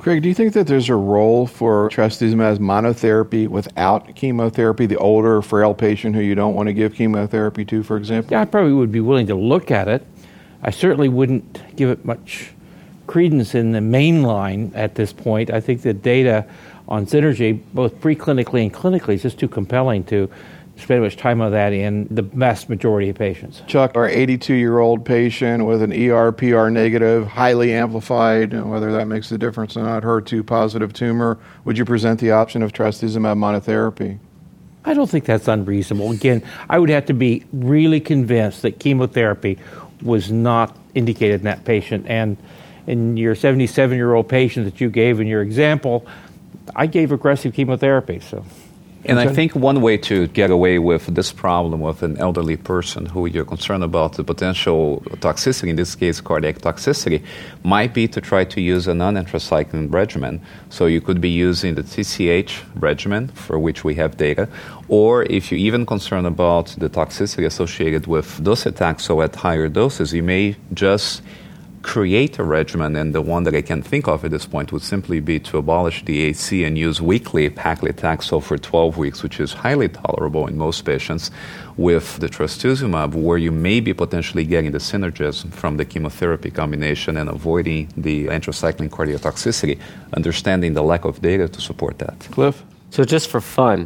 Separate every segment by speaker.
Speaker 1: Craig, do you think that there's a role for trastuzumab as monotherapy without chemotherapy, the older, frail patient who you don't want to give chemotherapy to, for example?
Speaker 2: Yeah, I probably would be willing to look at it. I certainly wouldn't give it much credence in the main line at this point. I think the data on synergy, both preclinically and clinically, is just too compelling to spend much time on that in the vast majority of patients.
Speaker 1: Chuck, our 82-year-old patient with an ER/PR negative, highly amplified, whether that makes a difference or not, HER2 positive tumor, would you present the option of trastuzumab monotherapy?
Speaker 2: I don't think that's unreasonable. Again, I would have to be really convinced that chemotherapy was not indicated in that patient. And in your 77-year-old patient that you gave in your example, I gave aggressive chemotherapy, so...
Speaker 3: And I think one way to get away with this problem with an elderly person who you're concerned about the potential toxicity, in this case cardiac toxicity, might be to try to use a non-anthracycline regimen. So you could be using the TCH regimen, for which we have data, or if you're even concerned about the toxicity associated with docetaxel at higher doses, you may just create a regimen, and the one that I can think of at this point would simply be to abolish the AC and use weekly paclitaxel for 12 weeks, which is highly tolerable in most patients, with the trastuzumab, where you may be potentially getting the synergism from the chemotherapy combination and avoiding the anthracycline cardiotoxicity, understanding the lack of data to support that.
Speaker 1: Cliff?
Speaker 4: So just for fun,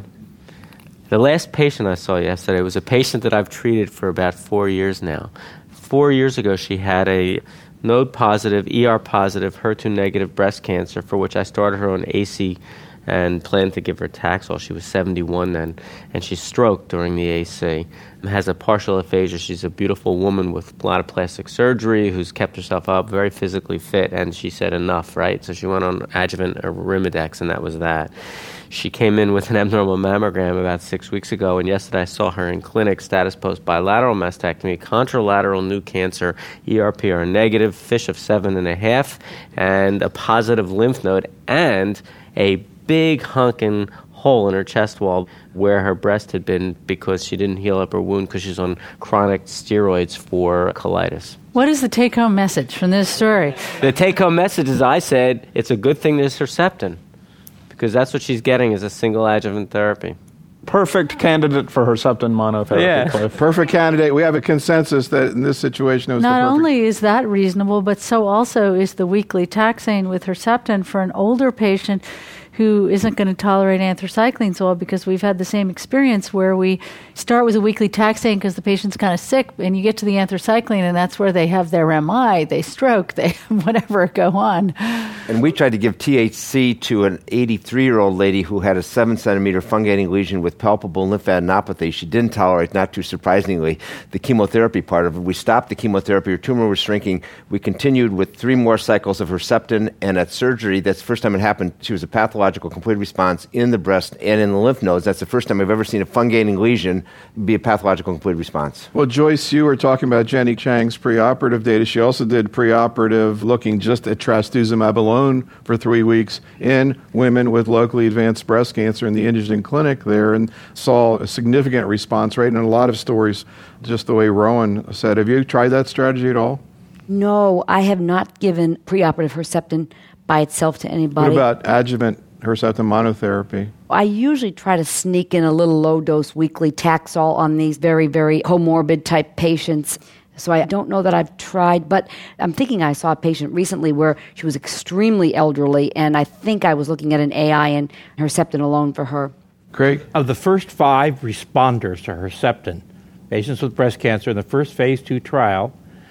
Speaker 4: the last patient I saw yesterday was a patient that I've treated for about 4 years now. 4 years ago, she had a node-positive, ER-positive, HER2-negative breast cancer, for which I started her on AC and planned to give her Taxol. She was 71 then, and she stroked during the AC. Has a partial aphasia. She's a beautiful woman with a lot of plastic surgery who's kept herself up, very physically fit, and she said enough, right? So she went on adjuvant Arimidex, and that was that. She came in with an abnormal mammogram about 6 weeks ago, and yesterday I saw her in clinic, status post bilateral mastectomy, contralateral new cancer, ER/PR negative, FISH of 7.5, and a positive lymph node, and a big honking hole in her chest wall where her breast had been because she didn't heal up her wound because she's on chronic steroids for colitis.
Speaker 5: What is the take-home message from this story?
Speaker 4: The take-home message is, I said, it's a good thing there's Herceptin, because that's what she's getting is a single adjuvant therapy.
Speaker 6: Perfect candidate for Herceptin monotherapy.
Speaker 4: Yeah.
Speaker 1: Perfect candidate. We have a consensus that in this situation it was
Speaker 5: Not
Speaker 1: the perfect.
Speaker 5: only is that reasonable, but so also is the weekly taxane with Herceptin for an older patient who isn't going to tolerate anthracyclines well, because we've had the same experience where we start with a weekly taxane because the patient's kind of sick, and you get to the anthracycline, and that's where they have their MI, they stroke, they whatever go on.
Speaker 7: And we tried to give THC to an 83-year-old lady who had a 7-centimeter fungating lesion with palpable lymphadenopathy. She didn't tolerate, not too surprisingly, the chemotherapy part of it. We stopped the chemotherapy. Her tumor was shrinking. We continued with 3 more cycles of Herceptin, and at surgery, that's the first time it happened, she was a pathological complete response in the breast and in the lymph nodes. That's the first time I've ever seen a fungating lesion be a pathological complete response.
Speaker 1: Well, Joyce, you were talking about Jenny Chang's preoperative data. She also did preoperative looking just at trastuzumab alone for 3 weeks in women with locally advanced breast cancer in the Indigen clinic there, and saw a significant response rate and a lot of stories, just the way Rowan said. Have you tried that strategy at all?
Speaker 8: No, I have not given preoperative Herceptin by itself to anybody.
Speaker 1: What about adjuvant Herceptin monotherapy?
Speaker 8: I usually try to sneak in a little low-dose weekly Taxol on these very, very comorbid type patients. So I don't know that I've tried, but I'm thinking I saw a patient recently where she was extremely elderly, and I think I was looking at an AI and Herceptin alone for her.
Speaker 1: Craig?
Speaker 2: Of the first 5 responders to Herceptin, patients with breast cancer in the first phase 2 trial,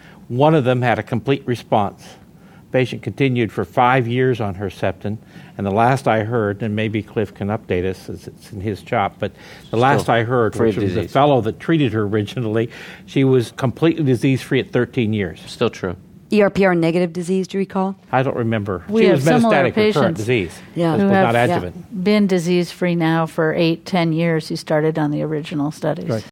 Speaker 2: 1 of them had a complete response. Patient continued for 5 years on Herceptin, and the last I heard, and maybe Cliff can update us as it's in his shop, but the last I heard, which was the fellow that treated her originally, she was completely disease-free at 13 years.
Speaker 4: Still true.
Speaker 8: ER/PR negative disease, do you recall?
Speaker 2: I don't remember.
Speaker 5: We
Speaker 2: she
Speaker 5: have
Speaker 2: was
Speaker 5: similar
Speaker 2: metastatic
Speaker 5: patients
Speaker 2: recurrent disease.
Speaker 8: Yeah.
Speaker 2: It was not adjuvant.
Speaker 5: Been disease-free now for 8-10 years who started on the original studies.
Speaker 2: Right.